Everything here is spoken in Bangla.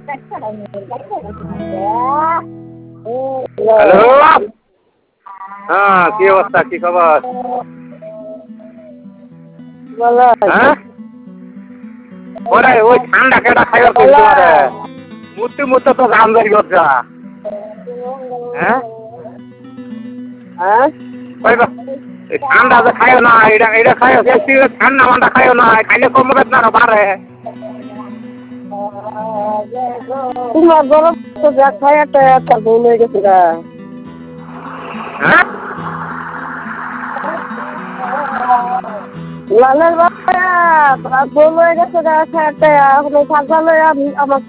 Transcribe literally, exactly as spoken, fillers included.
হ্যালো, হ্যাঁ কি অবস্থা, কি খবর? হ্যাঁ ওরে ওই ঠান্ডা কেটা খাইবার কইছি তোমারে, মুতে মুতে তো গান ধরি গজা। হ্যাঁ হ্যাঁ কইবা এই ঠান্ডা যে খাইও না, এটা এটা খাইও, বেশি ঠান্ডা মান্ডা খাইও না, খাইলে কমবে না আরো বাড়ে। তোমার গরম তো যা খাই একটা একটা ভুল হয়ে গেছে গা। হ্যাঁ লালের বাবা ভুল হয়ে গেছে গা, একটা এখন থাকলে আমার